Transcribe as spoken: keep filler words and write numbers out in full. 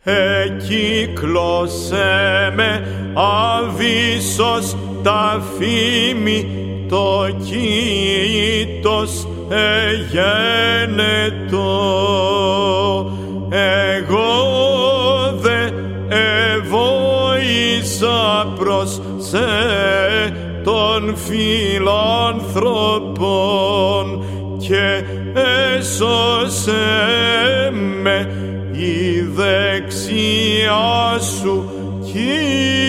εκύκλωσέ με αβύσσος τα φήμη, το κοίτος εγένετο. Εγώ δε εβόησα προς σε των φιλάνθρωπων και έσωσέ με η δεξιά σου, Κύριε.